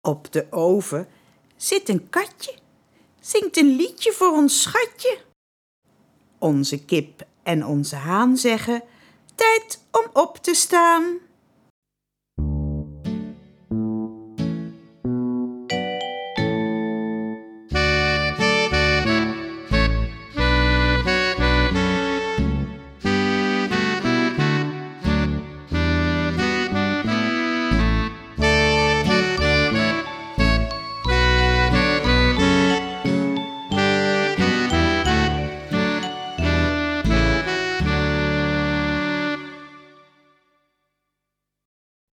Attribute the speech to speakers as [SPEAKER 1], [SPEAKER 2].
[SPEAKER 1] Op de oven zit een katje, zingt een liedje voor ons schatje. Onze kip en onze haan zeggen: tijd om op te staan.